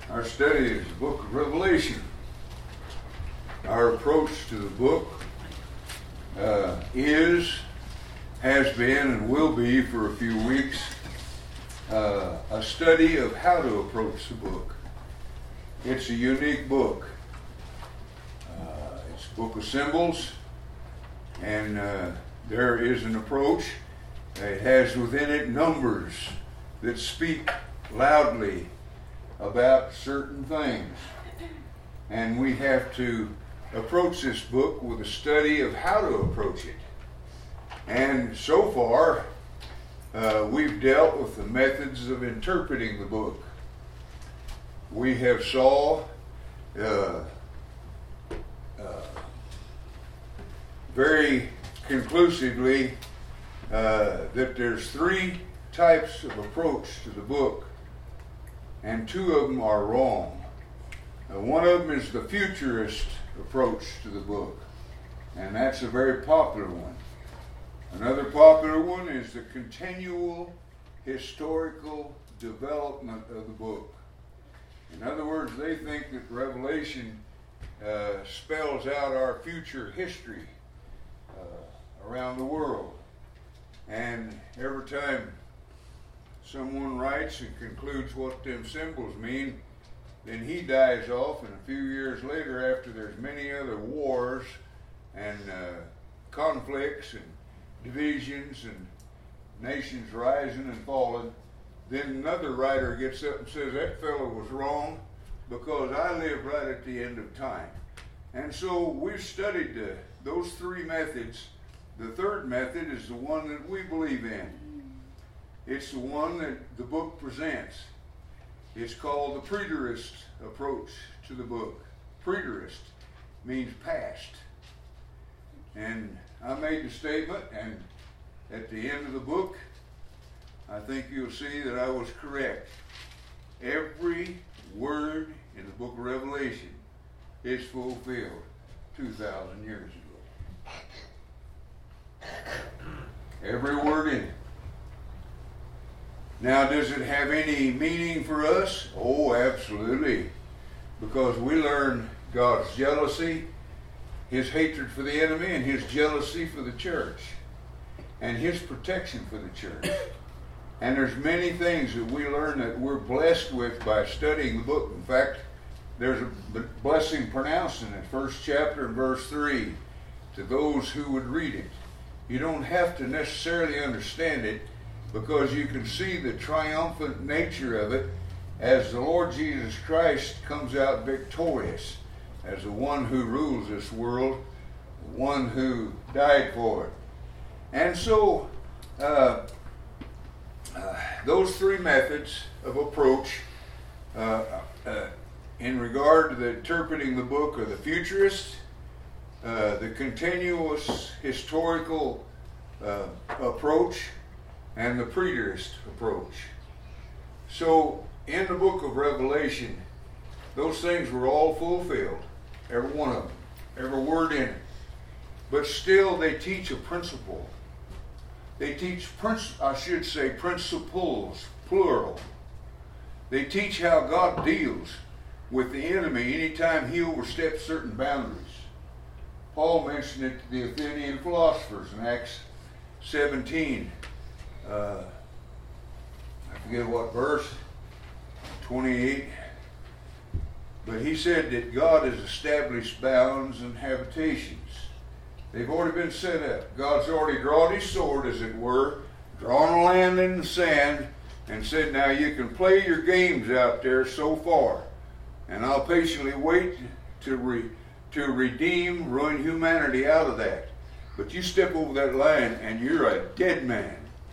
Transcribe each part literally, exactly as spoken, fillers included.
Our study is the book of Revelation. Our approach to the book uh, is, has been, and will be for a few weeks, uh, a study of how to approach the book. It's a unique book. Uh, it's a book of symbols, and uh, there is an approach. It has within it numbers that speak loudly about certain things. And we have to approach this book with a study of how to approach it. And so far, uh, we've dealt with the methods of interpreting the book. We have saw uh, uh, very conclusively uh, that there's three types of approach to the book, and two of them are wrong. Uh, one of them is the futurist approach to the book, and that's a very popular one. Another popular one is the continual historical development of the book. In other words, they think that Revelation uh, spells out our future history uh, around the world. And every time someone writes and concludes what them symbols mean, then he dies off, and a few years later, after there's many other wars and uh, conflicts and divisions and nations rising and falling, then another writer gets up and says, that fellow was wrong because I live right at the end of time. And so we've studied uh, those three methods. The third method is the one that we believe in. It's the one that the book presents. It's called the preterist approach to the book. Preterist means past. And I made the statement, and at the end of the book, I think you'll see that I was correct. Every word in the book of Revelation is fulfilled two thousand years ago. Every word in it. Now, does it have any meaning for us? Oh, absolutely. Because we learn God's jealousy, His hatred for the enemy, and His jealousy for the church, and His protection for the church. And there's many things that we learn that we're blessed with by studying the book. In fact, there's a blessing pronounced in it, first chapter and verse three, to those who would read it. You don't have to necessarily understand it, because you can see the triumphant nature of it as the Lord Jesus Christ comes out victorious as the one who rules this world, the one who died for it. And so, uh, uh, those three methods of approach uh, uh, in regard to the interpreting the book are the futurist, uh, the continuous historical uh, approach, and the preterist approach. So, in the book of Revelation, those things were all fulfilled, every one of them, every word in it. But still, they teach a principle. They teach, princ- I should say, principles, plural. They teach how God deals with the enemy anytime he oversteps certain boundaries. Paul mentioned it to the Athenian philosophers in Acts seventeen. Uh, I forget what verse, twenty-eight. But he said that God has established bounds and habitations. They've already been set up. God's already drawn his sword, as it were, drawn a line in the sand, and said, now you can play your games out there so far, and I'll patiently wait to, re- to redeem, ruin humanity out of that. But you step over that line, and you're a dead man.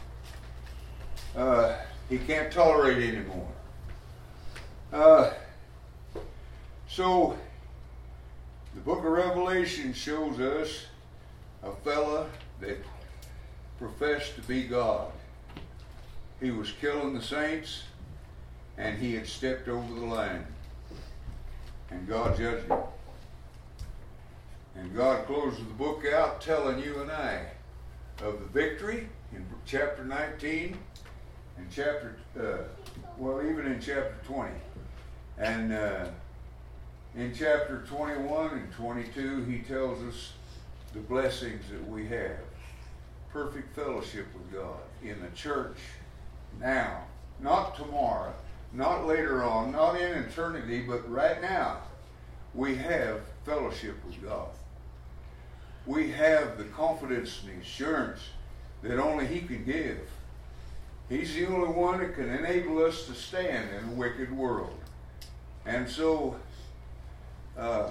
Uh, he can't tolerate anymore. Uh, so, the book of Revelation shows us a fella that professed to be God. He was killing the saints, and he had stepped over the line. And God judged him. And God closes the book out telling you and I of the victory in chapter nineteen and chapter, uh, well, even in chapter twenty. And uh, in chapter twenty-one and twenty-two, he tells us the blessings that we have. Perfect fellowship with God in the church now, not tomorrow, not later on, not in eternity, but right now. We have fellowship with God. We have the confidence and the assurance that only he can give. He's the only one that can enable us to stand in a wicked world. And so, uh,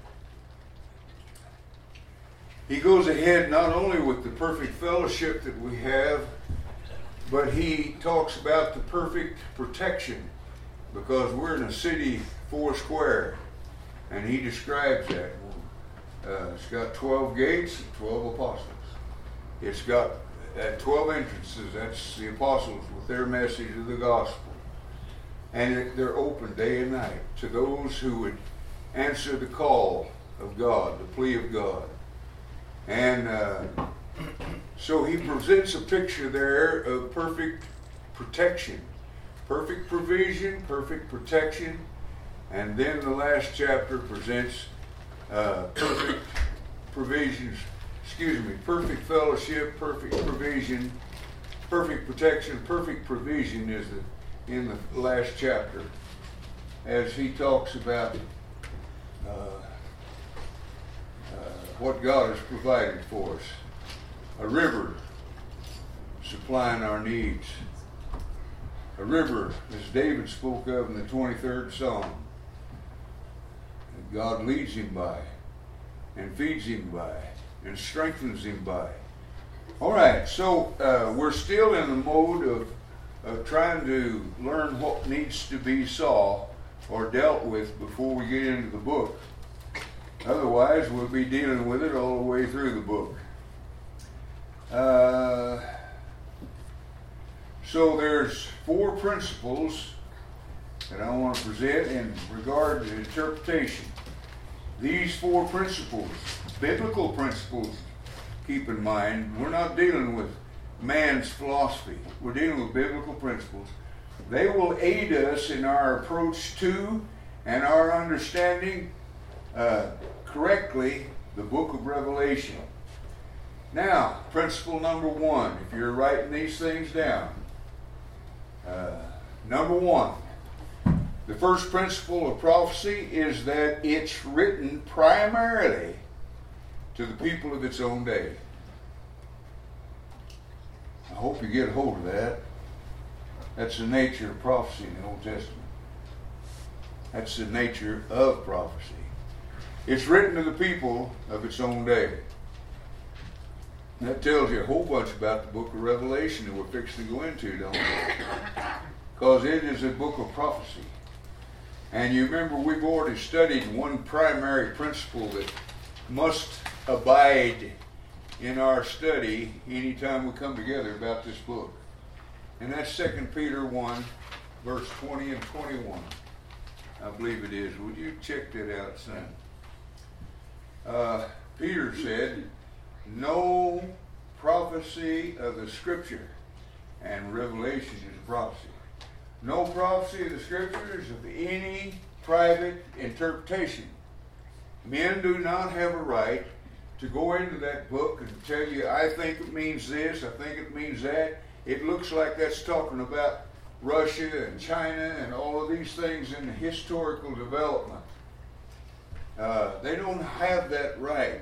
he goes ahead not only with the perfect fellowship that we have, but he talks about the perfect protection, because we're in a city four square, and he describes that. Uh, it's got twelve gates and twelve apostles. It's got uh, twelve entrances. That's the apostles with their message of the gospel. And it, they're open day and night to those who would answer the call of God, the plea of God. And uh, so he presents a picture there of perfect protection, perfect provision, perfect protection. And then the last chapter presents uh, perfect provisions, excuse me, perfect fellowship, perfect provision, perfect protection, perfect provision is the, in the last chapter, as he talks about uh, uh, what God has provided for us. A river supplying our needs. A river, as David spoke of in the twenty-third Psalm, that God leads him by, and feeds him by, and strengthens him by. All right, so uh, we're still in the mode of, of trying to learn what needs to be saw or dealt with before we get into the book. Otherwise, we'll be dealing with it all the way through the book. Uh, so there's four principles that I want to present in regard to interpretation. These four principles, biblical principles, keep in mind, we're not dealing with man's philosophy. We're dealing with biblical principles. They will aid us in our approach to and our understanding uh, correctly the book of Revelation. Now, principle number one, if you're writing these things down. Uh, number one, the first principle of prophecy is that it's written primarily to the people of its own day. I hope you get a hold of that. That's the nature of prophecy in the Old Testament. That's the nature of prophecy. It's written to the people of its own day. That tells you a whole bunch about the book of Revelation that we're fixing to go into, don't we? Because it is a book of prophecy. And you remember we've already studied one primary principle that must abide in our study anytime we come together about this book. And that's Second Peter one, verse twenty and twenty-one. I believe it is. Would you check that out, son? Uh, Peter said, no prophecy of the Scripture, and Revelation is a prophecy. No prophecy of the Scriptures of any private interpretation. Men do not have a right to go into that book and tell you, I think it means this, I think it means that. It looks like that's talking about Russia and China and all of these things in the historical development. Uh, they don't have that right.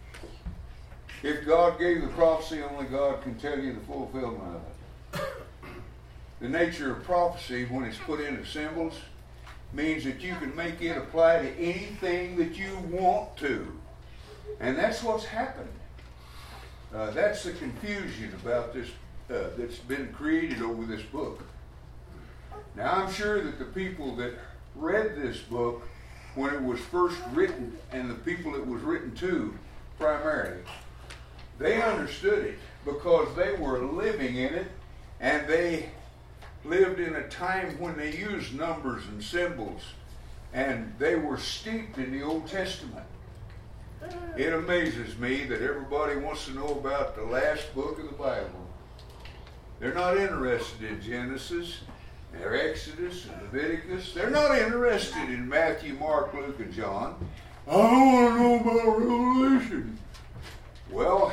If God gave the prophecy, only God can tell you the fulfillment of it. The nature of prophecy, when it's put into symbols, means that you can make it apply to anything that you want to. And that's what's happened. Uh, that's the confusion about this uh, that's been created over this book. Now, I'm sure that the people that read this book when it was first written, and the people it was written to primarily, they understood it because they were living in it, and they lived in a time when they used numbers and symbols, and they were steeped in the Old Testament. It amazes me that everybody wants to know about the last book of the Bible. They're not interested in Genesis, They're Exodus and Leviticus. They're not interested in Matthew, Mark, Luke, and John. I don't want to know about Revelation. Well,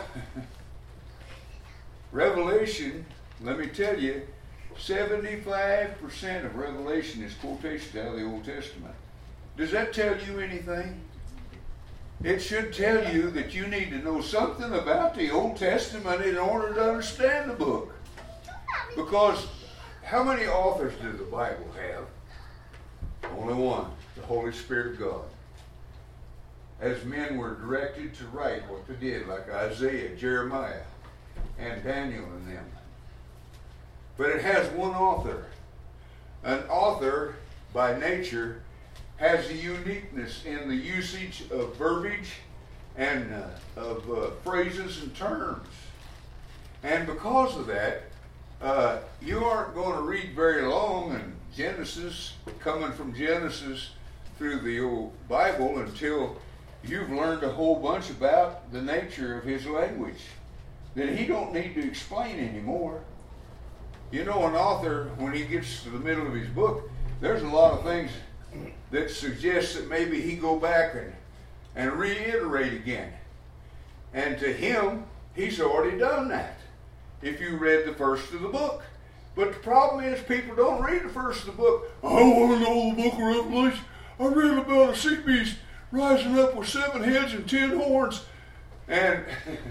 Revelation, let me tell you, seventy-five percent of Revelation is quotations out of the Old Testament. Does that tell you anything? It should tell you that you need to know something about the Old Testament in order to understand the book. Because how many authors does the Bible have? Only one, the Holy Spirit of God. As men were directed to write what they did, like Isaiah, Jeremiah, and Daniel and them. But it has one author. An author, by nature, has a uniqueness in the usage of verbiage and uh, of uh, phrases and terms. And because of that, uh, you aren't going to read very long in Genesis, coming from Genesis through the old Bible, until you've learned a whole bunch about the nature of his language that he don't need to explain anymore. You know, an author, when he gets to the middle of his book, there's a lot of things that suggests that maybe he go back and, and reiterate again. And to him, he's already done that, if you read the first of the book. But the problem is, people don't read the first of the book. I want to know the book of Revelation. I read about a sea beast rising up with seven heads and ten horns. And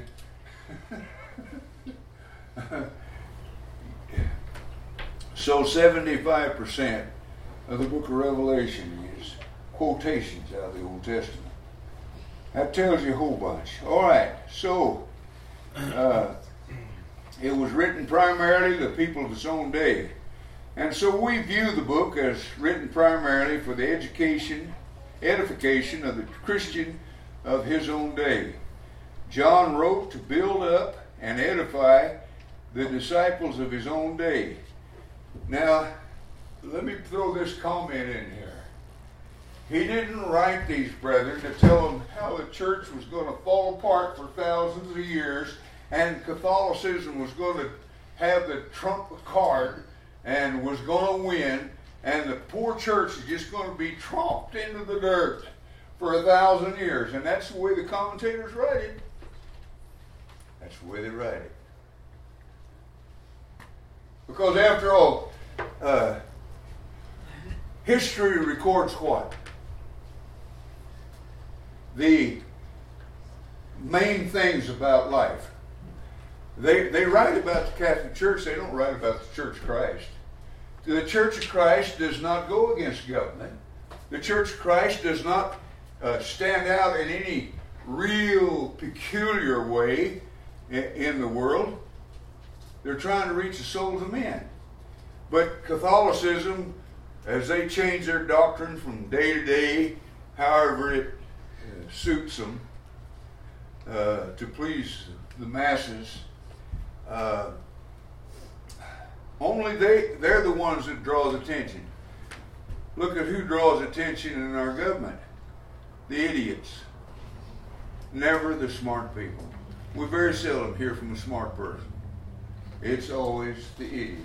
so seventy-five percent of the book of Revelation is quotations out of the Old Testament. That tells you a whole bunch. All right, so uh, it was written primarily to the people of its own day. And so we view the book as written primarily for the education, edification of the Christian of his own day. John wrote to build up and edify the disciples of his own day. Now, let me throw this comment in here. He didn't write these brethren to tell them how the church was going to fall apart for thousands of years and Catholicism was going to have the trump card and was going to win, and the poor church is just going to be tromped into the dirt for a thousand years. And that's the way the commentators write it. That's the way they write it. Because after all, uh, history records what? The main things about life. They, they write about the Catholic Church, they don't write about the Church of Christ. The Church of Christ does not go against government. The Church of Christ does not uh, stand out in any real peculiar way in, in the world. They're trying to reach the souls of men. But Catholicism, as they change their doctrine from day to day, however it uh, suits them, uh, to please the masses, uh, only they, they're the ones that draws attention. Look at who draws attention in our government. The idiots. Never the smart people. We very seldom hear from a smart person. It's always the idiots.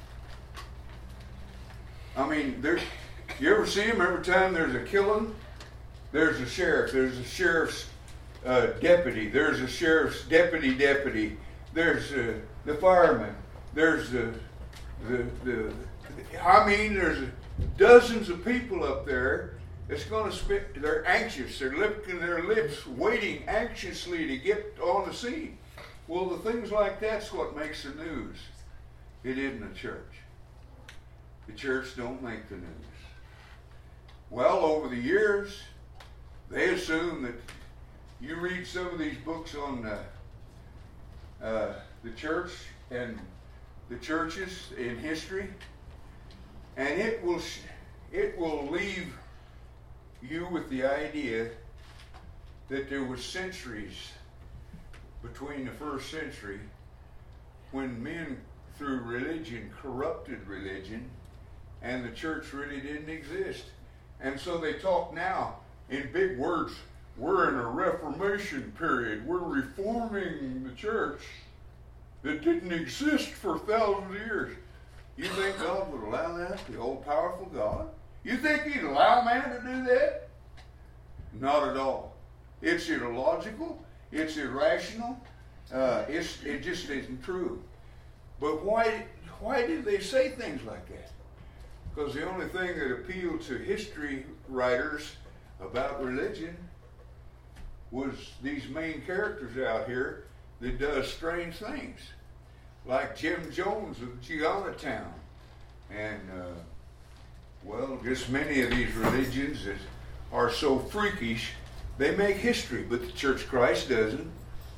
I mean, there's, you ever see them every time there's a killing? There's a sheriff. There's a sheriff's uh, deputy. There's a sheriff's deputy deputy. There's uh, the fireman. There's the, the, the, I mean, there's dozens of people up there that's going to spit. They're anxious. They're licking their lips, waiting anxiously to get on the scene. Well, the things like that's what makes the news. It isn't the church. The church don't make the news. Well, over the years, they assume that you read some of these books on uh, uh, the church and the churches in history, and it will it will leave you with the idea that there were centuries between the first century when men through religion corrupted religion and the church really didn't exist. And so they talk now in big words, we're in a Reformation period, we're reforming the church that didn't exist for thousands of years. You think God would allow that? The all-powerful God? You think He'd allow man to do that? Not at all. It's illogical. It's irrational. Uh, it's, it just isn't true. But why, why do they say things like that? Because the only thing that appealed to history writers about religion was these main characters out here that does strange things. Like Jim Jones of Gianna Town. And, uh, well, just many of these religions that are so freakish, they make history, but the Church of Christ doesn't.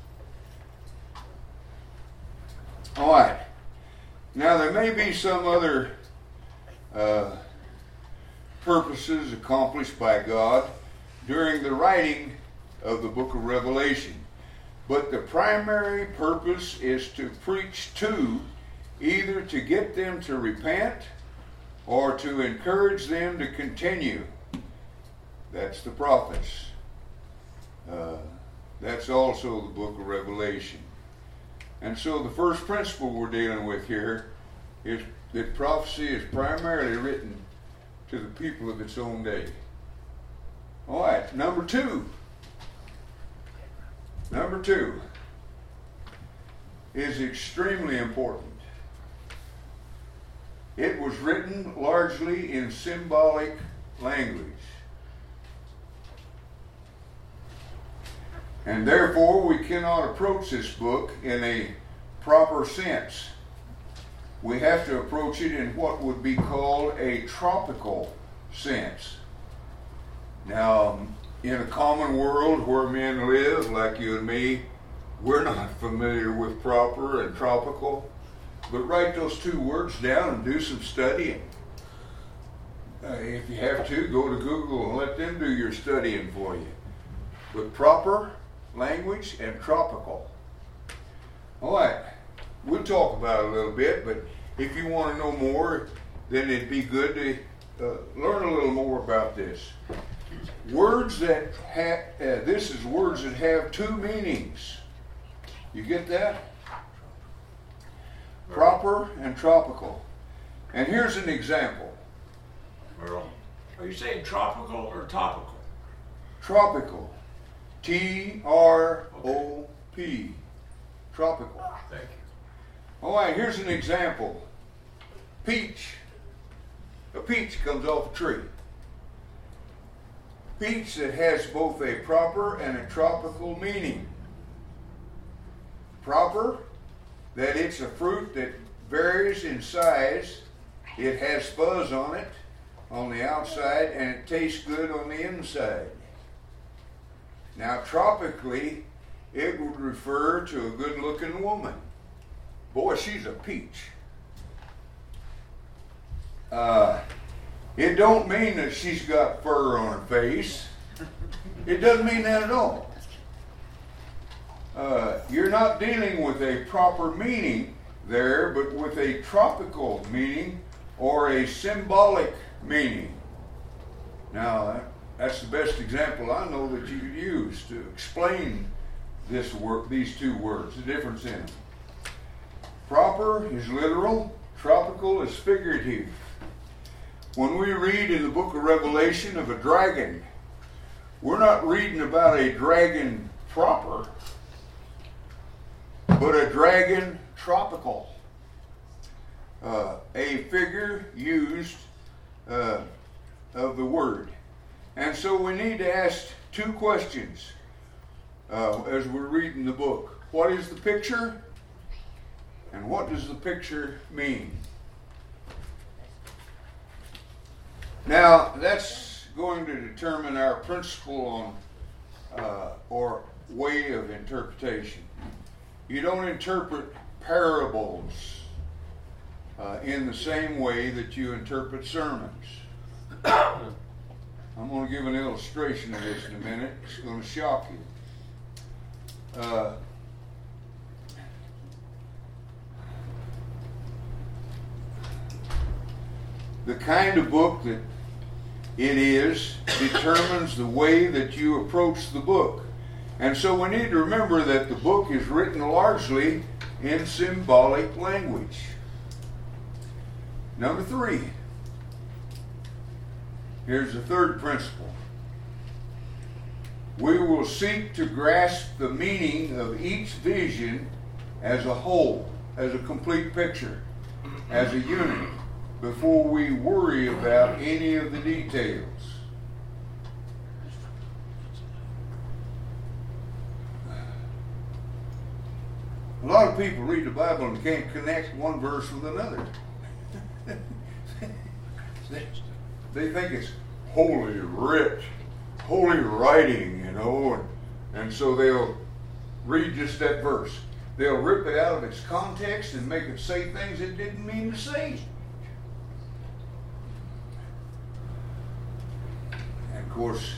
All right. Now, there may be some other uh, purposes accomplished by God during the writing of the book of Revelation. But the primary purpose is to preach to, either to get them to repent or to encourage them to continue. That's the prophets. Uh, that's also the book of Revelation. And so the first principle we're dealing with here is that prophecy is primarily written to the people of its own day. All right, number two. Number two is extremely important. It was written largely in symbolic language. And therefore, we cannot approach this book in a proper sense. We have to approach it in what would be called a tropical sense. Now, in a common world where men live, like you and me, we're not familiar with proper and tropical. But write those two words down and do some studying. Uh, if you have to, go to Google and let them do your studying for you. But proper language and tropical. All right, we'll talk about it a little bit, but if you want to know more, then it'd be good to uh, learn a little more about this. Words that have, uh, this is words that have two meanings. You get that? Proper and tropical. And here's an example. Merle, are you saying tropical or topical? Tropical. T R O P. Tropical. Thank you. All right, here's an example. Peach. A peach comes off a tree. Peach that has both a proper and a tropical meaning. Proper, that it's a fruit that varies in size. It has fuzz on it on the outside, and it tastes good on the inside. Now, tropically, it would refer to a good-looking woman. Boy, she's a peach. Uh, it don't mean that she's got fur on her face. It doesn't mean that at all. Uh, you're not dealing with a proper meaning there, but with a tropical meaning or a symbolic meaning. Now, that's the best example I know that you could use to explain this word, these two words, the difference in them. Proper is literal, tropical is figurative. When we read in the book of Revelation of a dragon, we're not reading about a dragon proper, but a dragon tropical. Uh, a figure used uh, of the word. And so we need to ask two questions uh, as we're reading the book. What is the picture? And what does the picture mean? Now, that's going to determine our principle on uh, or way of interpretation. You don't interpret parables uh, in the same way that you interpret sermons. I'm going to give an illustration of this in a minute. It's going to shock you. Uh, the kind of book that it is determines the way that you approach the book. And so we need to remember that the book is written largely in symbolic language. Number three. Here's the third principle. We will seek to grasp the meaning of each vision as a whole, as a complete picture, as a unit, before we worry about any of the details. A lot of people read the Bible and can't connect one verse with another. they, they think it's holy writ, holy writing, you know, and, and so they'll read just that verse. They'll rip it out of its context and make it say things it didn't mean to say. And of course,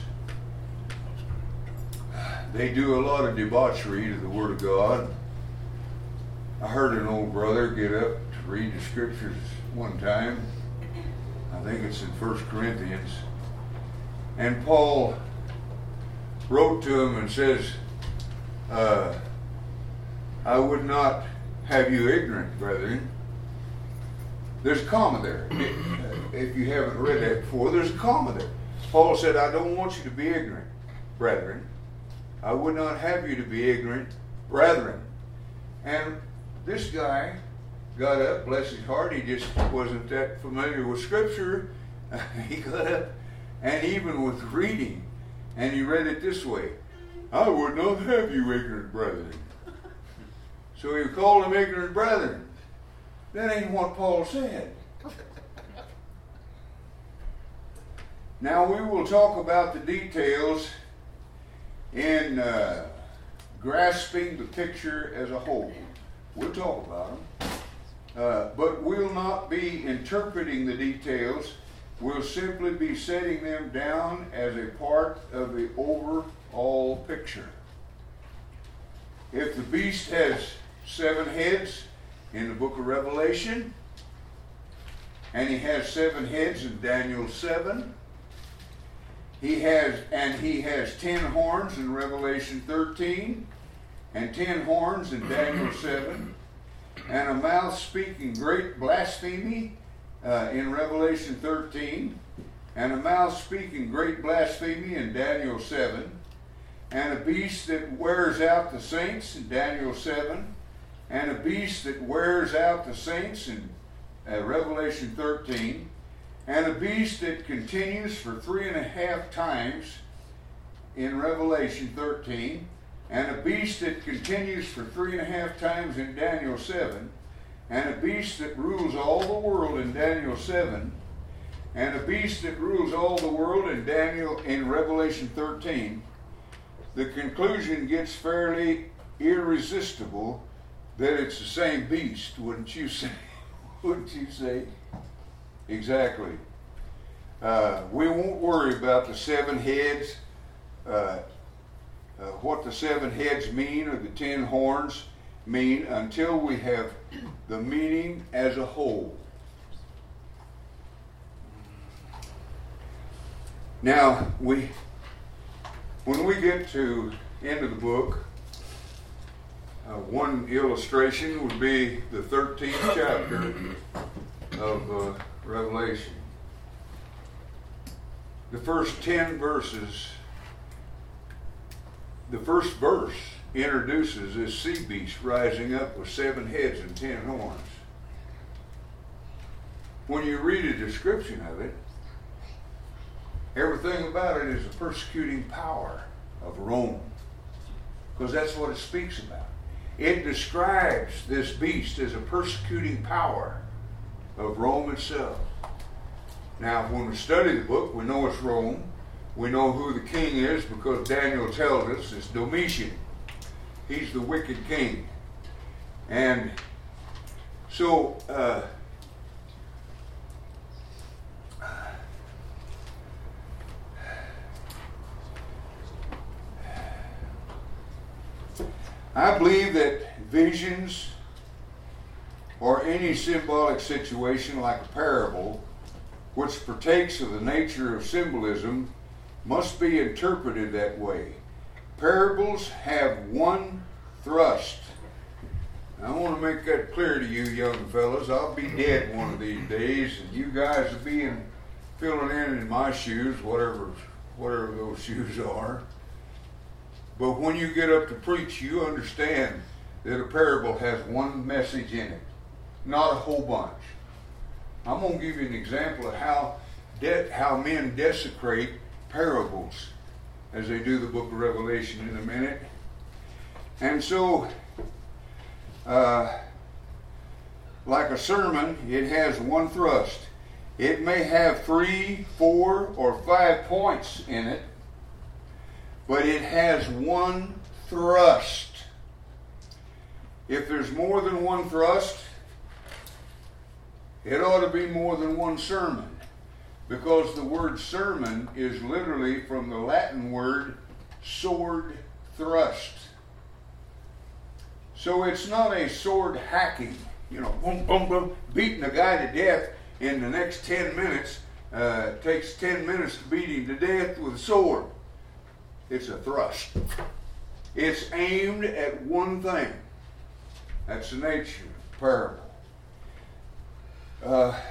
they do a lot of debauchery to the Word of God. I heard an old brother get up to read the scriptures one time. I think it's in First Corinthians. And Paul wrote to him and says, uh, I would not have you ignorant, brethren. There's a comma there. If you haven't read that before, there's a comma there. Paul said, I don't want you to be ignorant, brethren. I would not have you to be ignorant, brethren. And this guy got up, bless his heart, he just wasn't that familiar with Scripture. He got up, and even with reading, and he read it this way, I would not have you ignorant brethren. So he called them ignorant brethren. That ain't what Paul said. Now we will talk about the details in uh, grasping the picture as a whole. We'll talk about them. Uh, but we'll not be interpreting the details. We'll simply be setting them down as a part of the overall picture. If the beast has seven heads in the book of Revelation, and he has seven heads in Daniel seven, he has, and he has ten horns in Revelation thirteen, and ten horns in Daniel seven, and a mouth speaking great blasphemy uh, in Revelation thirteen, and a mouth speaking great blasphemy in Daniel seven, and a beast that wears out the saints in Daniel seven, and a beast that wears out the saints in uh, Revelation thirteen, and a beast that continues for three and a half times in Revelation thirteen, and a beast that continues for three and a half times in Daniel seven, and a beast that rules all the world in Daniel seven, and a beast that rules all the world in Daniel in Revelation thirteen, the conclusion gets fairly irresistible that it's the same beast, wouldn't you say? Wouldn't you say? Exactly. Uh, we won't worry about the seven heads, uh, uh, what the seven heads mean or the ten horns mean until we have the meaning as a whole. Now, we, when we get to the end of the book, uh, one illustration would be the thirteenth chapter of uh, Revelation. The first ten verses, the first verse introduces this sea beast rising up with seven heads and ten horns. When you read a description of it, everything about it is the persecuting power of Rome, because that's what it speaks about. It describes this beast as a persecuting power of Rome itself. Now, when we study the book, we know it's Rome. We know who the king is because Daniel tells us it's Domitian. He's the wicked king. And so, uh, I believe that visions or any symbolic situation like a parable which partakes of the nature of symbolism must be interpreted that way. Parables have one thrust. I want to make that clear to you young fellas. I'll be dead one of these days, and you guys will be in, filling in in my shoes, whatever, whatever those shoes are. But when you get up to preach, you understand that a parable has one message in it, not a whole bunch. I'm going to give you an example of how de- how men desecrate parables as they do the book of Revelation in a minute. And so, uh, like a sermon, it has one thrust. It may have three, four, or five points in it, but it has one thrust. If there's more than one thrust, it ought to be more than one sermon, because the word sermon is literally from the Latin word sword thrust. So it's not a sword hacking, you know, boom, boom, boom, beating a guy to death in the next ten minutes. Uh, it takes ten minutes to beat him to death with a sword. It's a thrust. It's aimed at one thing. That's the nature of the parable. Uh,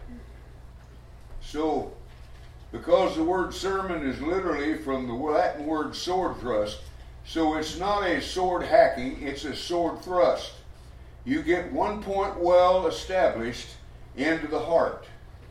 so, because the word sermon is literally from the Latin word sword thrust, so it's not a sword hacking, it's a sword thrust. You get one point well established into the heart.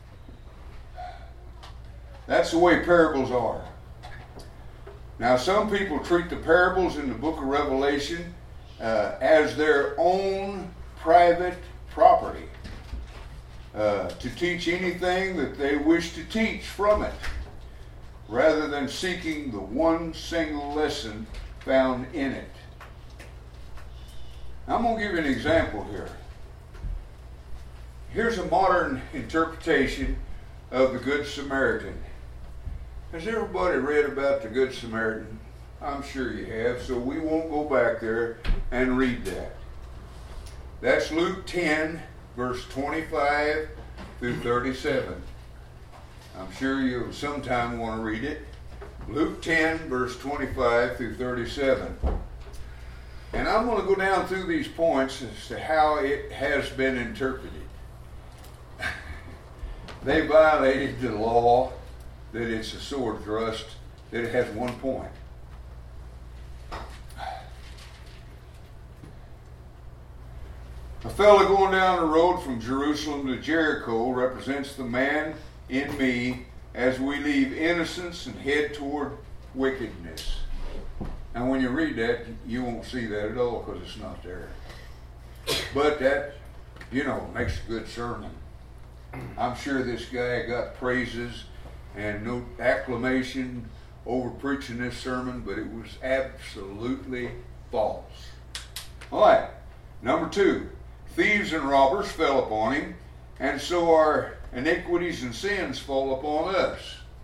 That's the way parables are. Now, some people treat the parables in the book of Revelation uh, as their own private property. Uh, to teach anything that they wish to teach from it, rather than seeking the one single lesson found in it. I'm going to give you an example here. Here's a modern interpretation of the Good Samaritan. Has everybody read about the Good Samaritan? I'm sure you have, so we won't go back there and read that. That's Luke ten, verse twenty-five through thirty-seven. I'm sure you'll sometime want to read it. Luke ten, verse twenty-five through thirty-seven. And I'm going to go down through these points as to how it has been interpreted. They violated the law that it's a sword thrust, that it has one point. A fellow going down the road from Jerusalem to Jericho represents the man in me as we leave innocence and head toward wickedness. And when you read that, you won't see that at all because it's not there. But that, you know, makes a good sermon. I'm sure this guy got praises and no acclamation over preaching this sermon, but it was absolutely false. All right, number two. Thieves and robbers fell upon him, and so our iniquities and sins fall upon us.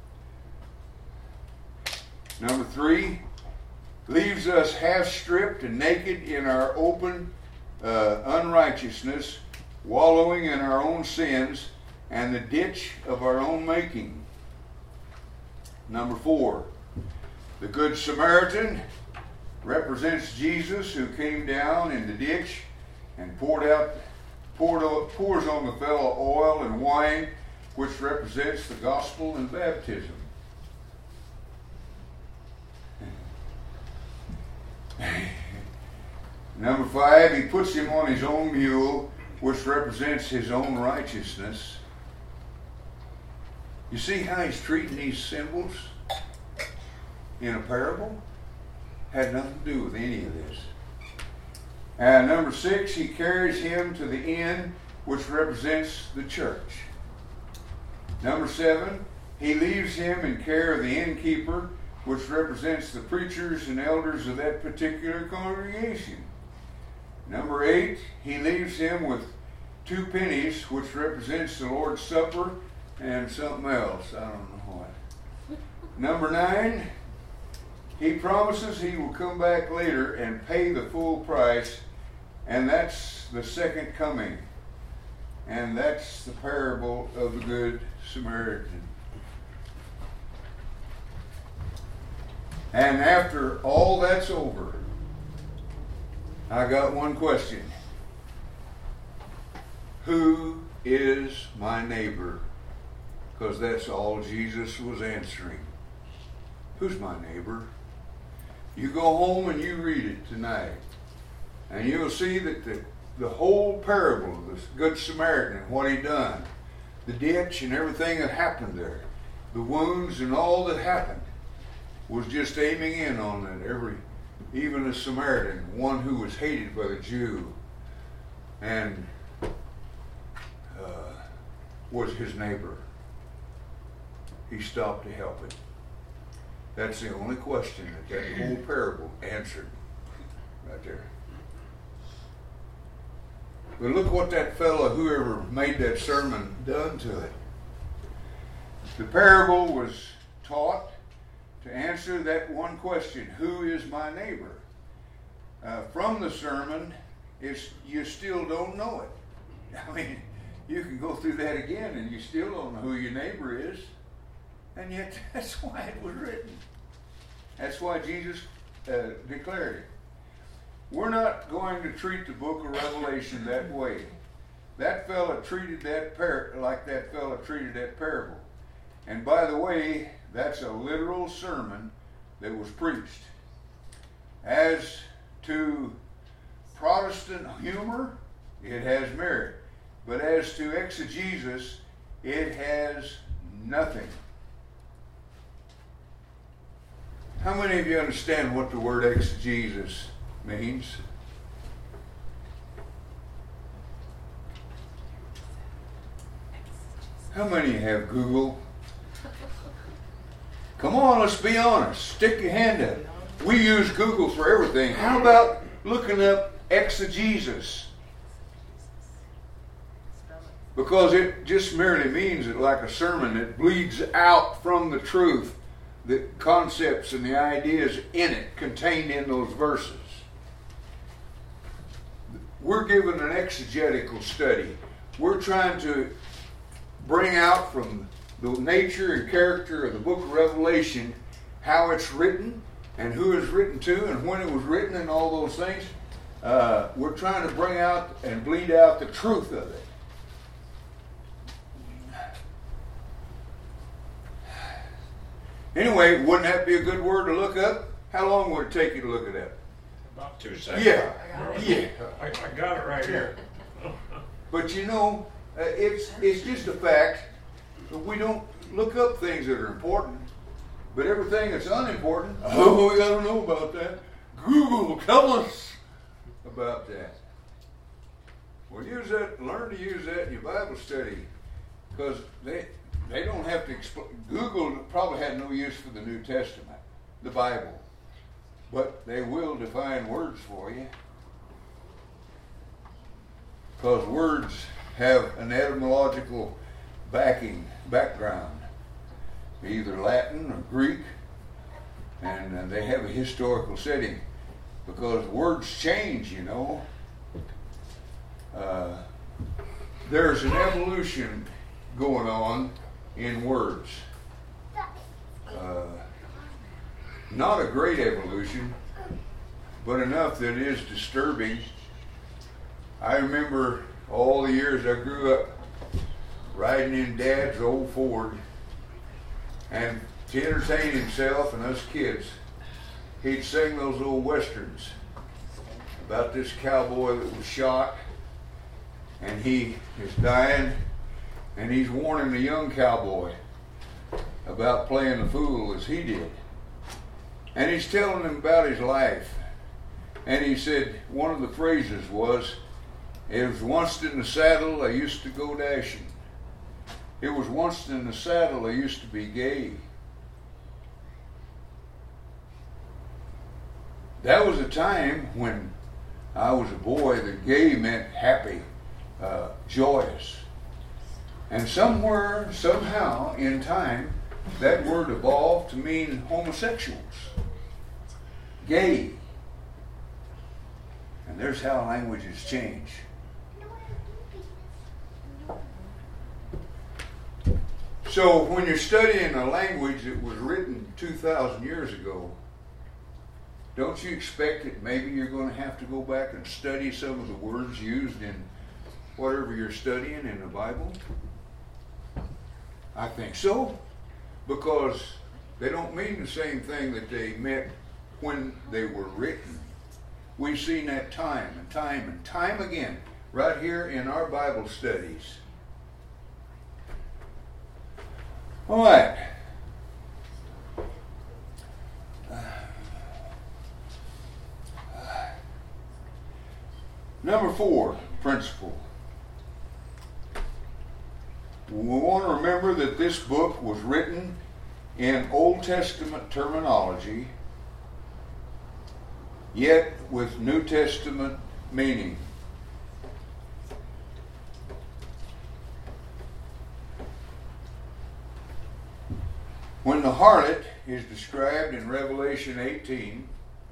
Number three, leaves us half-stripped and naked in our open uh, unrighteousness, wallowing in our own sins and the ditch of our own making. Number four, the Good Samaritan represents Jesus, who came down in the ditch and poured out, poured, pours on the fellow oil and wine, which represents the gospel and baptism. Number five, he puts him on his own mule, which represents his own righteousness. You see how he's treating these symbols in a parable? Had nothing to do with any of this. And number six, he carries him to the inn, which represents the church. Number seven, he leaves him in care of the innkeeper, which represents the preachers and elders of that particular congregation. Number eight, he leaves him with two pennies, which represents the Lord's Supper and something else. I don't know what. Number nine, he promises he will come back later and pay the full price, and that's the second coming. And that's the parable of the Good Samaritan. And after all that's over, I got one question. Who is my neighbor? Because that's all Jesus was answering. Who's my neighbor? You go home and you read it tonight, and you'll see that the, the whole parable of the Good Samaritan and what he done, the ditch and everything that happened there, the wounds and all that happened, was just aiming in on that every, even the Samaritan, one who was hated by the Jew, and uh, was his neighbor. He stopped to help him. That's the only question that that whole parable answered right there. But look what that fellow, whoever made that sermon, done to it. The parable was taught to answer that one question, who is my neighbor? Uh, from the sermon, it's, you still don't know it. I mean, you can go through that again and you still don't know who your neighbor is. And yet, that's why it was written. That's why Jesus uh, declared it. We're not going to treat the book of Revelation that way. That fella treated that par- like that fella treated that parable. And by the way, that's a literal sermon that was preached. As to Protestant humor, it has merit. But as to exegesis, it has nothing. How many of you understand what the word exegesis means? How many have Google? Come on, let's be honest. Stick your hand up. We use Google for everything. How about looking up exegesis? Because it just merely means that, like a sermon, it bleeds out from the truth, the concepts and the ideas in it, contained in those verses. We're given an exegetical study. We're trying to bring out from the nature and character of the book of Revelation how it's written and who it's written to and when it was written and all those things. Uh, we're trying to bring out and bleed out the truth of it. Anyway, wouldn't that be a good word to look up? How long would it take you to look it up? About two seconds. Yeah, yeah. I, I got it right here. But you know, uh, it's it's just a fact that we don't look up things that are important. But everything that's unimportant, oh, we got to know about that. Google, tell us about that. Well, use that. Learn to use that in your Bible study, because they they don't have to explain. Google probably had no use for the New Testament, the Bible, but they will define words for you, because words have an etymological backing background, either Latin or Greek, and uh, they have a historical setting, because words change, you know. Uh, there's an evolution going on in words. Uh, not a great evolution, but enough that it is disturbing. I remember all the years I grew up riding in Dad's old Ford, and to entertain himself and us kids, he'd sing those old westerns about this cowboy that was shot, and he is dying, and he's warning the young cowboy about playing the fool as he did. And he's telling him about his life. And he said, one of the phrases was, "It was once in the saddle I used to go dashing. It was once in the saddle I used to be gay." That was a time when I was a boy that gay meant happy, uh, joyous. And somewhere, somehow, in time, that word evolved to mean homosexuals. Gay. And there's how languages change. So when you're studying a language that was written two thousand years ago, don't you expect that maybe you're going to have to go back and study some of the words used in whatever you're studying in the Bible? I think so, because they don't mean the same thing that they meant when they were written. We've seen that time and time and time again right here in our Bible studies. All right. Number four principle. We want to remember that this book was written in Old Testament terminology, yet with New Testament meaning. When the harlot is described in Revelation eighteen,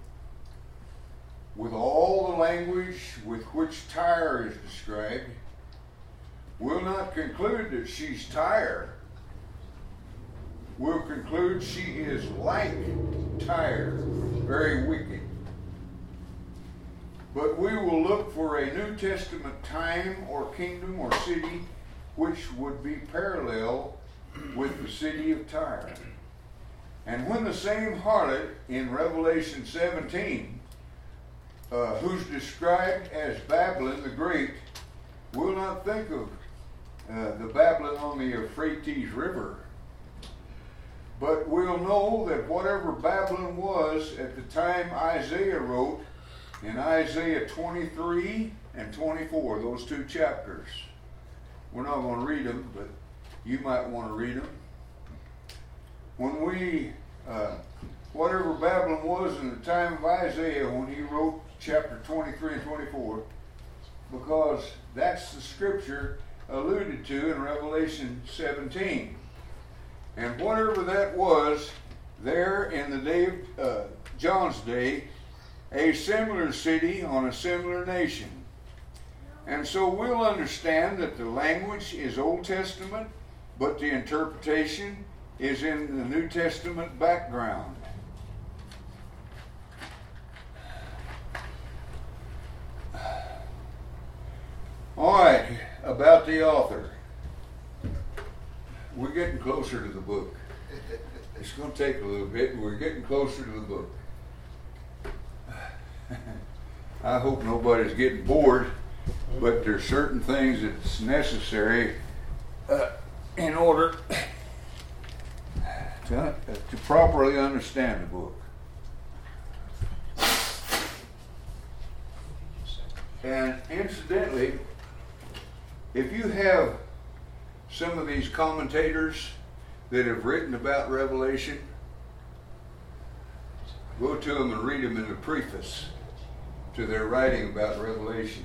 with all the language with which Tyre is described, we'll not conclude that she's Tyre. We'll conclude she is like Tyre, very wicked. But we will look for a New Testament time or kingdom or city which would be parallel with the city of Tyre. And when the same harlot in Revelation seventeen, uh, who's described as Babylon the Great, will not think of uh, the Babylon on the Euphrates River, but we'll know that whatever Babylon was at the time Isaiah wrote in Isaiah twenty-three and twenty-four, those two chapters. We're not going to read them, but you might want to read them. When we, uh, whatever Babylon was in the time of Isaiah when he wrote chapter twenty-three and twenty-four, because that's the scripture alluded to in Revelation seventeen. And whatever that was, there in the day of uh, John's day, a similar city on a similar nation. And so we'll understand that the language is Old Testament, but the interpretation is in the New Testament background. All right, about the author. We're getting closer to the book. It's going to take a little bit, but we're getting closer to the book. I hope nobody's getting bored, but there's certain things that's necessary uh, in order to, uh, to properly understand the book. And incidentally, if you have some of these commentators that have written about Revelation, go to them and read them in the preface to their writing about Revelation.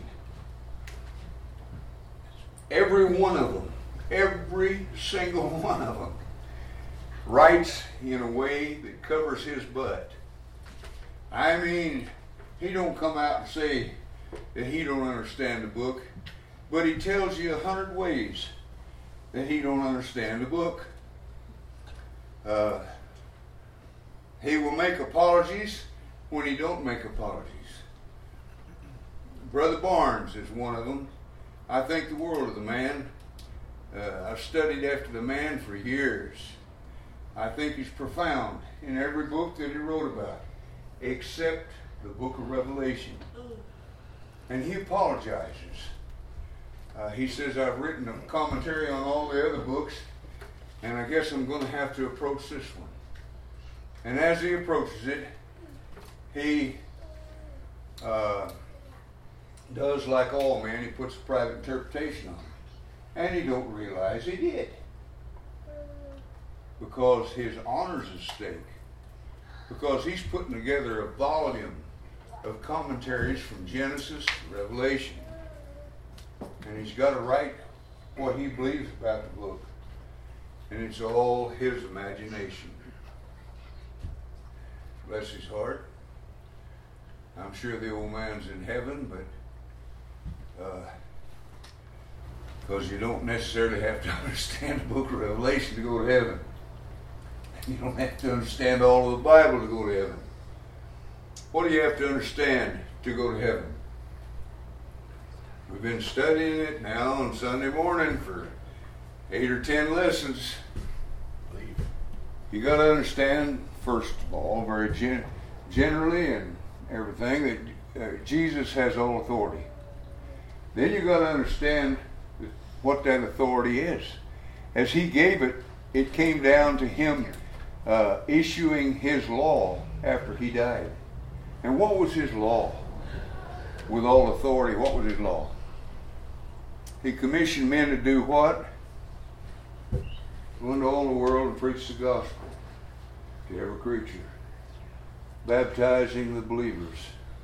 Every one of them, every single one of them, writes in a way that covers his butt. I mean, he don't come out and say that he don't understand the book, but he tells you a hundred ways that he don't understand the book. Uh, he will make apologies when he don't make apologies. Brother Barnes is one of them. I think the world of the man. Uh, I've studied after the man for years. I think he's profound in every book that he wrote about, except the book of Revelation. And he apologizes. Uh, he says, I've written a commentary on all the other books, and I guess I'm going to have to approach this one. And as he approaches it, he uh, does like all men, he puts a private interpretation on it. And he don't realize he did. Because his honor's at stake. Because he's putting together a volume of commentaries from Genesis to Revelation. And he's got to write what he believes about the book. And it's all his imagination. Bless his heart. I'm sure the old man's in heaven, but because uh, you don't necessarily have to understand the book of Revelation to go to heaven. You don't have to understand all of the Bible to go to heaven. What do you have to understand to go to heaven? We've been studying it now on Sunday morning for eight or ten lessons. You got to understand, first of all, very gen- generally and everything, that uh, Jesus has all authority. Then you got to understand what that authority is. As he gave it, it came down to him uh, issuing his law after he died. And what was his law? With all authority, what was his law? He commissioned men to do what? Go into all the world and preach the gospel to every creature, baptizing the believers.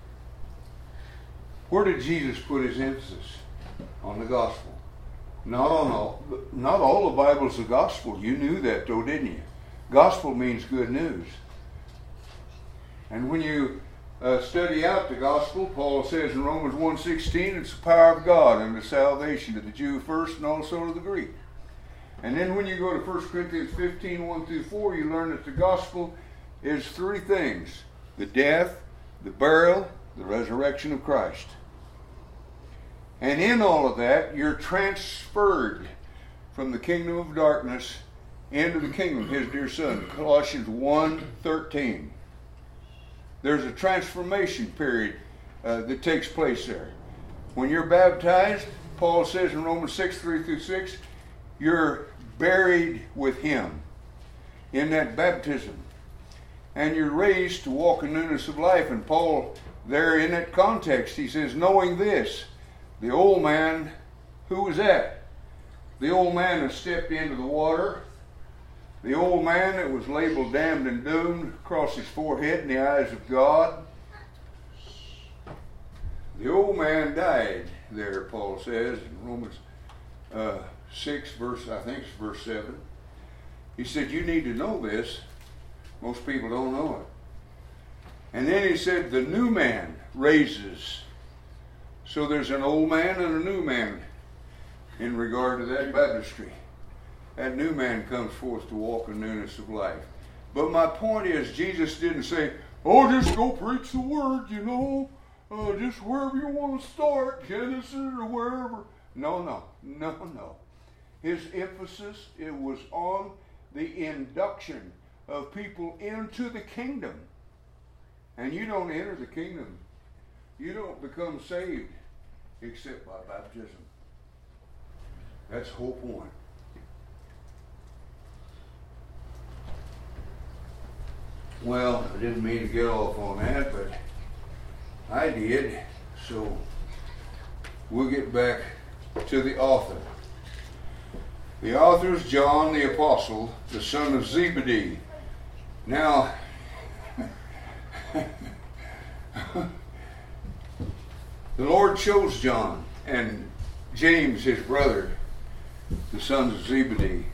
Where did Jesus put his emphasis? On the gospel. Not on all, not all the Bible's the gospel. You knew that though, didn't you? Gospel means good news. And when you uh, study out the gospel, Paul says in Romans one sixteen, it's the power of God unto salvation to the Jew first and also to the Greek. And then when you go to First Corinthians fifteen, one through four, you learn that the gospel is three things: the death, the burial, the resurrection of Christ. And in all of that, you're transferred from the kingdom of darkness into the kingdom of his dear Son. Colossians one thirteen. There's a transformation period uh, that takes place there. When you're baptized, Paul says in Romans six, three through six, you're buried with him in that baptism. And you're raised to walk in newness of life. And Paul, there in that context, he says, knowing this, the old man, who was that? The old man that stepped into the water. The old man that was labeled damned and doomed across his forehead in the eyes of God. The old man died there, Paul says, in Romans uh, six, verse, I think it's verse seven. He said, you need to know this. Most people don't know it. And then he said, the new man raises. So there's an old man and a new man in regard to that baptistry. That new man comes forth to walk in newness of life. But my point is, Jesus didn't say, oh, just go preach the word, you know, uh, just wherever you want to start, Genesis or wherever. No, no, no, no. His emphasis, it was on the induction of people into the kingdom. And you don't enter the kingdom. You don't become saved except by baptism. That's the whole point. Well, I didn't mean to get off on that, but I did. So we'll get back to the author. The author is John the Apostle, the son of Zebedee. Now, the Lord chose John and James, his brother, the sons of Zebedee.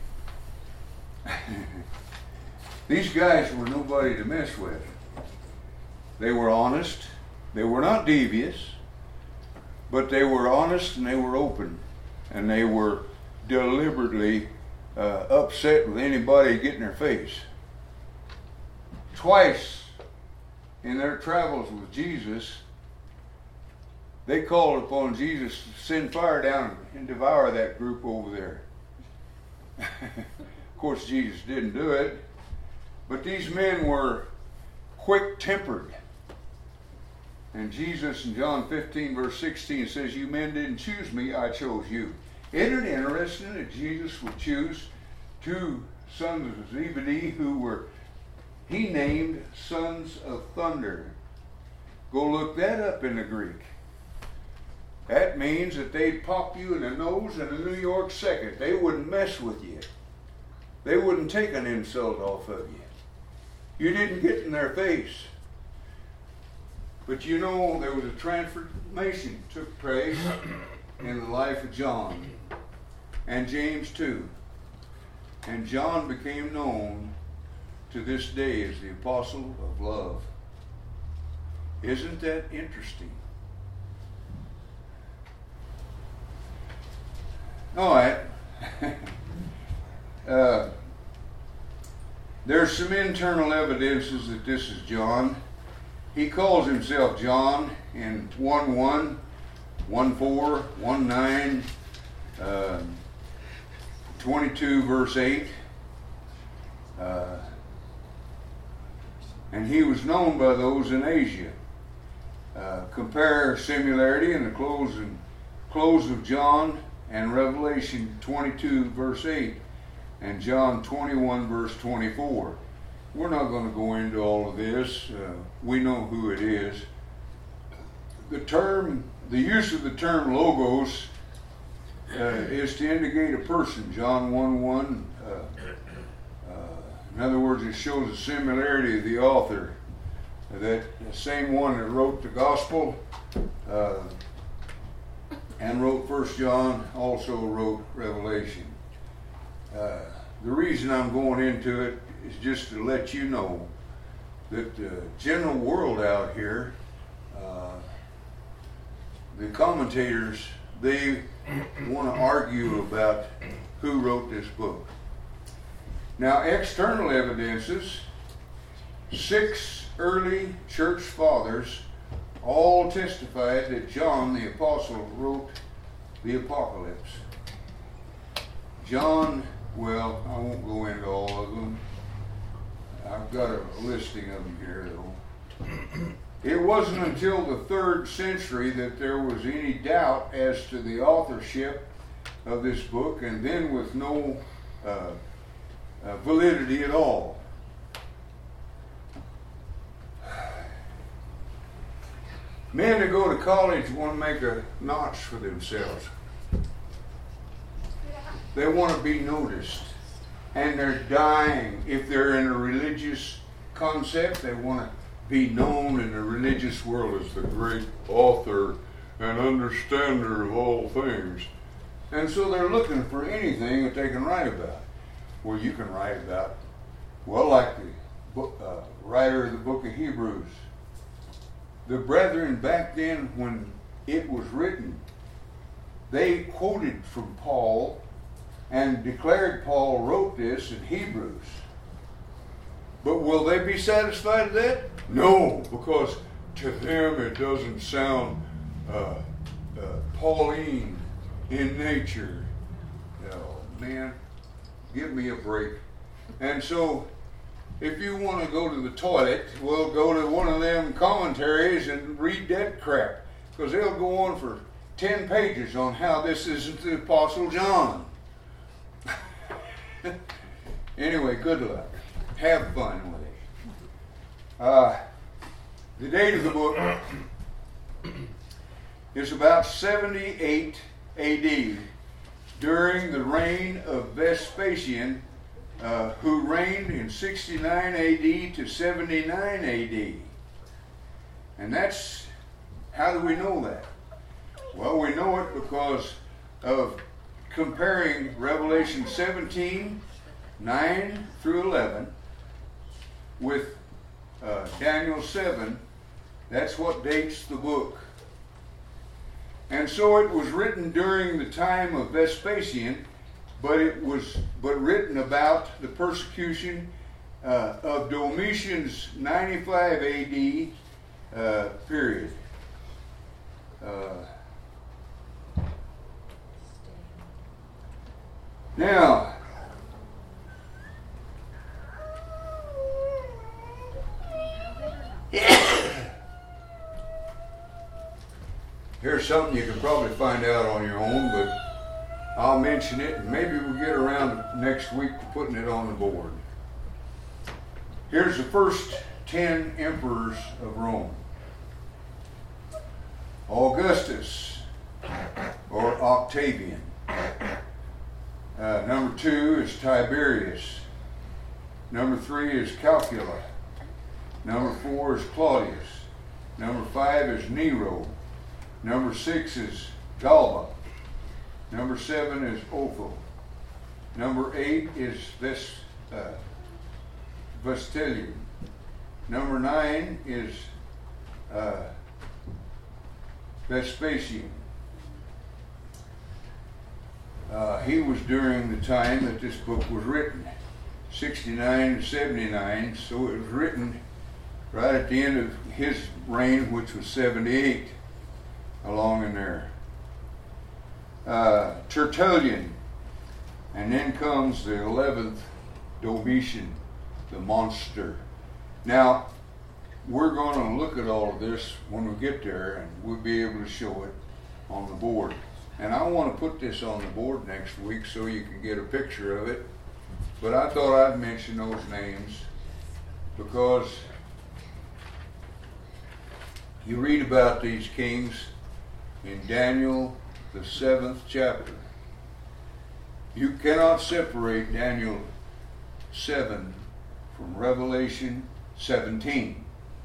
These guys were nobody to mess with. They were honest. They were not devious, but they were honest and they were open. And they were deliberately uh, upset with anybody getting their face. Twice in their travels with Jesus, they called upon Jesus to send fire down and devour that group over there. Of course, Jesus didn't do it. But these men were quick-tempered. And Jesus in John fifteen, verse sixteen says, you men didn't choose me, I chose you. Isn't it interesting that Jesus would choose two sons of Zebedee who were, he named sons of thunder. Go look that up in the Greek. That means that they'd pop you in the nose in a New York second. They wouldn't mess with you. They wouldn't take an insult off of you. You didn't get in their face. But you know, there was a transformation that took place in the life of John. And James too. And John became known to this day as the apostle of love. Isn't that interesting? All right. uh, There's some internal evidences that this is John. He calls himself John in one one. one four, one nine, uh, twenty-two verse eight. Uh, and he was known by those in Asia. Uh, compare similarity in the close, and, close of John and Revelation twenty-two verse eight and John twenty-one verse twenty-four. We're not going to go into all of this. Uh, we know who it is. The term, the use of the term logos uh, is to indicate a person. John one one. Uh, uh, in other words, it shows a similarity of the author. That the same one that wrote the gospel uh, and wrote First John also wrote Revelation. Uh, the reason I'm going into it is just to let you know that the general world out here, uh, the commentators, they want to argue about who wrote this book. Now, external evidences, six early church fathers all testified that John the Apostle wrote the Apocalypse. John, well, I won't go into all of them. I've got a listing of them here, though. It wasn't until the third century that there was any doubt as to the authorship of this book, and then with no uh, uh, validity at all. Men that go to college want to make a notch for themselves. They want to be noticed. And they're dying. If they're in a religious concept, they want to be known in the religious world as the great author and understander of all things. And so they're looking for anything that they can write about. Well, you can write about, well, like the book, uh, writer of the book of Hebrews. The brethren back then when it was written, they quoted from Paul and declared Paul wrote this in Hebrews. But will they be satisfied with that? No, because to them it doesn't sound uh, uh, Pauline in nature. Oh, man, give me a break. And so, if you want to go to the toilet, we'll go to one of them commentaries and read that crap. Because they'll go on for ten pages on how this isn't the Apostle John. Anyway, good luck. Have fun with it. Uh, the date of the book is about seventy-eight A D, during the reign of Vespasian, Uh, who reigned in sixty-nine A D to seventy-nine A D. And that's, how do we know that? Well, we know it because of comparing Revelation seventeen, nine through eleven, with uh, Daniel seven. That's what dates the book. And so it was written during the time of Vespasian, but it was but written about the persecution uh, of Domitian's ninety-five A D uh, period. Uh, now, here's something you can probably find out on your own, but I'll mention it, and maybe we'll get around next week to putting it on the board. Here's the first ten emperors of Rome. Augustus, or Octavian. Uh, number two is Tiberius. Number three is Calcula. Number four is Claudius. Number five is Nero. Number six is Galba. Number seven is Otho. Number eight is Ves, uh, Vestalion. Number nine is uh, Vespasian. Uh, he was during the time that this book was written, sixty-nine to seventy-nine, so it was written right at the end of his reign, which was seventy-eight, along in there. uh, Tertullian, and then comes the eleventh, Domitian, the monster. Now, we're going to look at all of this when we get there, and we'll be able to show it on the board. And I want to put this on the board next week so you can get a picture of it. But I thought I'd mention those names because you read about these kings in Daniel, the seventh chapter. You cannot separate Daniel seven from Revelation seventeen.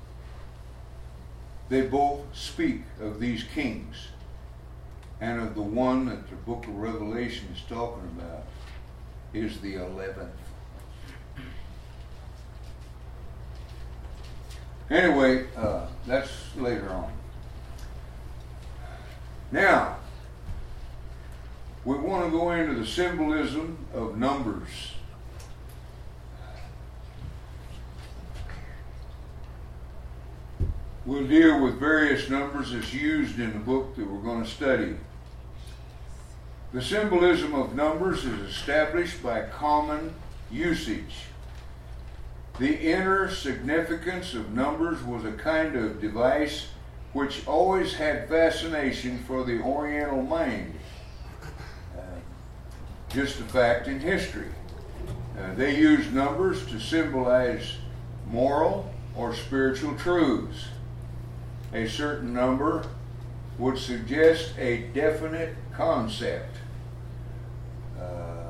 They both speak of these kings, and of the one that the book of Revelation is talking about is the eleventh. Anyway, uh, that's later on. Now, we want to go into the symbolism of numbers. We'll deal with various numbers as used in the book that we're going to study. The symbolism of numbers is established by common usage. The inner significance of numbers was a kind of device which always had fascination for the Oriental mind. Uh, just a fact in history. Uh, they used numbers to symbolize moral or spiritual truths. A certain number would suggest a definite concept. Uh,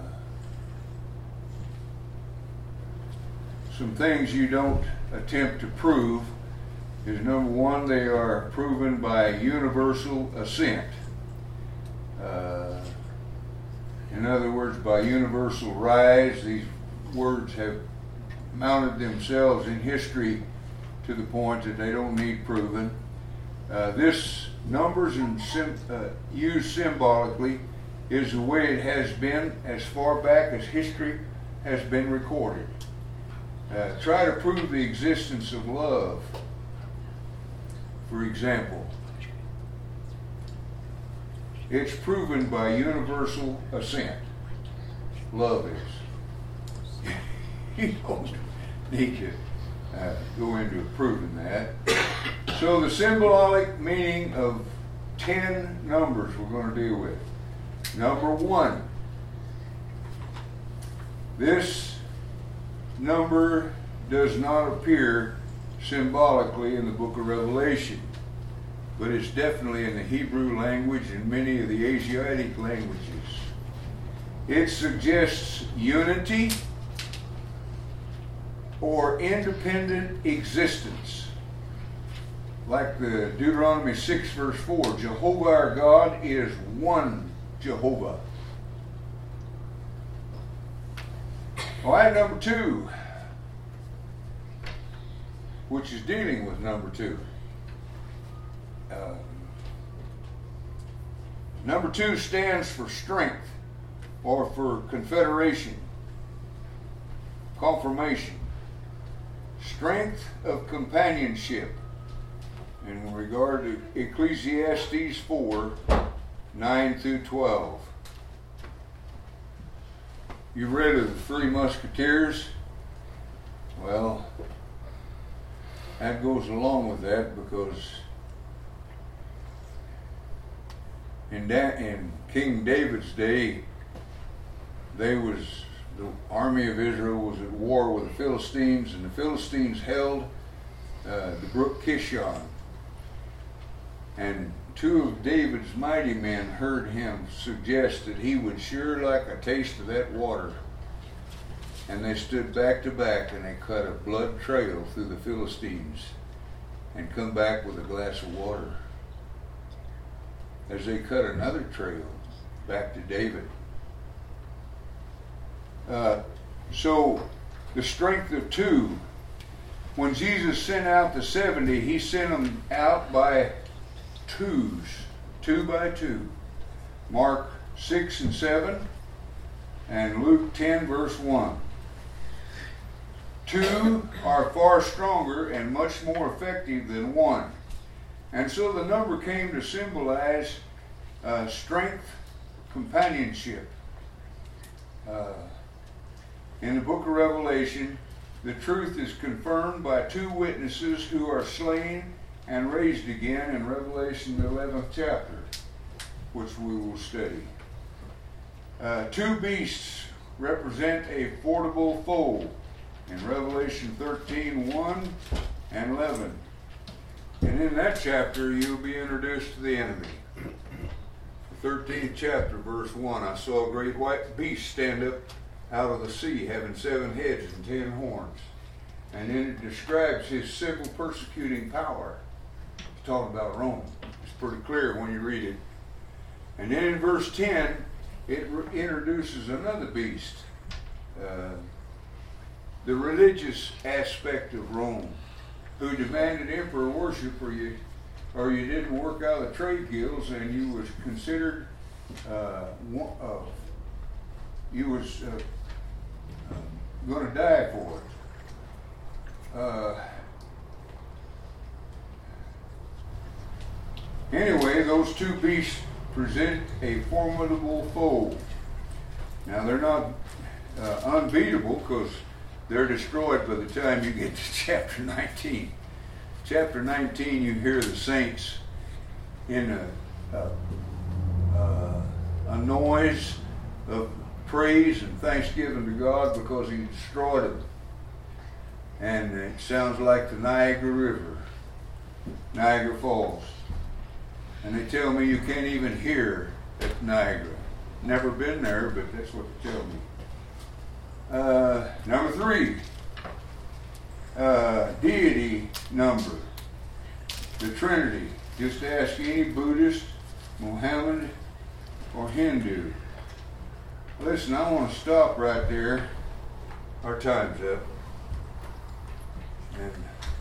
some things you don't attempt to prove is, number one, they are proven by universal assent. Uh, in other words, by universal rise. These words have mounted themselves in history to the point that they don't need proving. Uh, this numbers and sim, uh, used symbolically is the way it has been as far back as history has been recorded. Uh, try to prove the existence of love. For example, it's proven by universal assent. Love is. You don't need to uh, go into proving that. So the symbolic meaning of ten numbers we're going to deal with. Number one, this number does not appear symbolically in the book of Revelation, but it's definitely in the Hebrew language and many of the Asiatic languages. It suggests unity or independent existence. Like the Deuteronomy six verse four, Jehovah our God is one Jehovah. All right, number two, which is dealing with number two. Uh, number two stands for strength or for confederation, confirmation, strength of companionship. In regard to Ecclesiastes four, nine through twelve. You read of the Three Musketeers? Well, that goes along with that because in, da- in King David's day, they was the army of Israel was at war with the Philistines, and the Philistines held uh, the brook Kishon. And two of David's mighty men heard him suggest that he would sure like a taste of that water. And they stood back to back and they cut a blood trail through the Philistines and come back with a glass of water. As they cut another trail back to David. Uh, so the strength of two, when Jesus sent out the seventy, he sent them out by twos, two by two. Mark six and seven and Luke ten verse one. Two are far stronger and much more effective than one. And so the number came to symbolize uh, strength companionship. Uh, in the book of Revelation, the truth is confirmed by two witnesses who are slain and raised again in Revelation the eleventh chapter, which we will study. Uh, two beasts represent a formidable foe in Revelation thirteen, one and eleven. And in that chapter, you'll be introduced to the enemy. The thirteenth chapter, verse one, I saw a great white beast stand up out of the sea, having seven heads and ten horns. And then it describes his civil persecuting power. It's talking about Rome. It's pretty clear when you read it. And then in verse ten, it re- introduces another beast. Uh, the religious aspect of Rome, who demanded emperor worship, or you, or you didn't work out of the trade guilds, and you was considered, uh, one, uh, you was uh, uh, going to die for it. Uh, anyway, those two beasts present a formidable foe. Now they're not uh, unbeatable, because they're destroyed by the time you get to chapter nineteen. Chapter nineteen, you hear the saints in a, a, a, a noise of praise and thanksgiving to God because He destroyed them. And it sounds like the Niagara River, Niagara Falls. And they tell me you can't even hear at Niagara. Never been there, but that's what they tell me. Uh, number three, uh, deity number, the Trinity. Just ask any Buddhist, Mohammed, or Hindu. Listen, I want to stop right there. Our time's up. And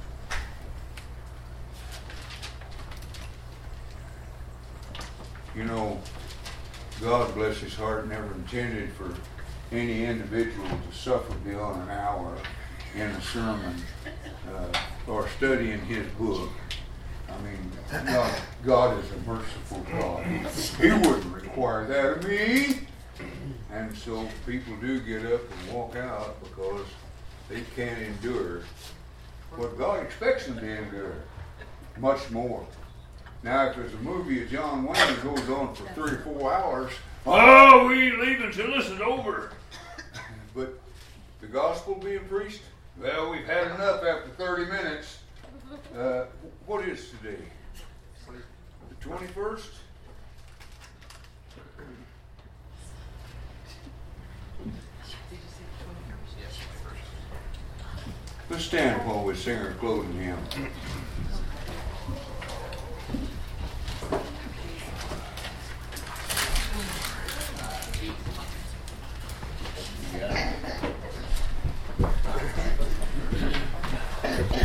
you know, God bless his heart, never intended for any individual to suffer beyond an hour in a sermon uh, or studying his book. I mean, God, God is a merciful God. He wouldn't require that of me. And so people do get up and walk out because they can't endure what God expects them to endure. Much more. Now, if there's a movie of John Wayne that goes on for three or four hours, oh, we ain't leaving until this is over. But the gospel being preached, well, we've had enough after thirty minutes. Uh, what is today? The twenty-first? Let's stand while we sing our closing hymn.